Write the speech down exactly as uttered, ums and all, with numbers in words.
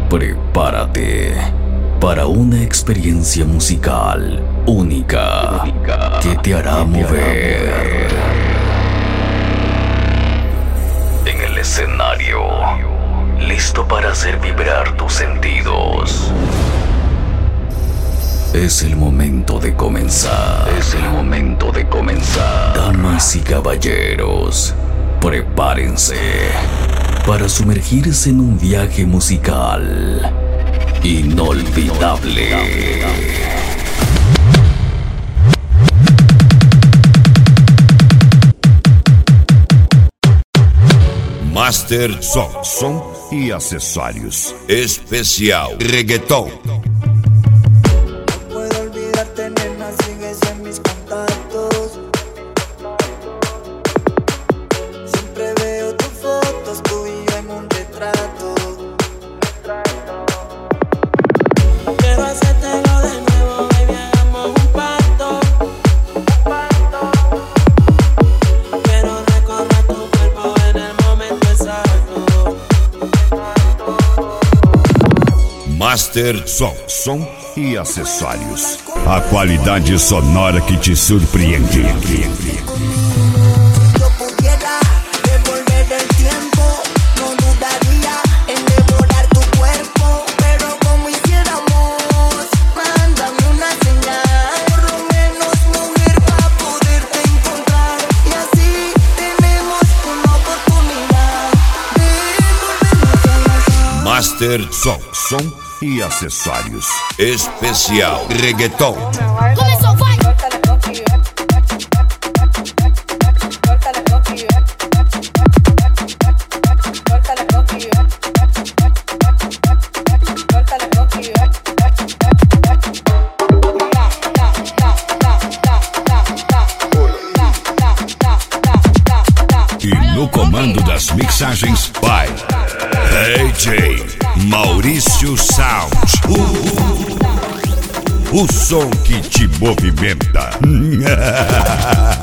Prepárate para una experiencia musical única, única que te hará que mover. Hará en el escenario, listo para hacer vibrar tus sentidos. Es el momento de comenzar. Es el momento de comenzar. Damas y caballeros, prepárense para sumergirse en un viaje musical inolvidable. Master Som, som e acessórios. Especial Reggaeton. Master Som, som e acessórios. A qualidade sonora que te surpreende. Master Som, som e acessórios. Especial Reggaeton. Começou, vai! E no comando das mixagens, vai D J Maurício Sound. Uh, o som que te movimenta.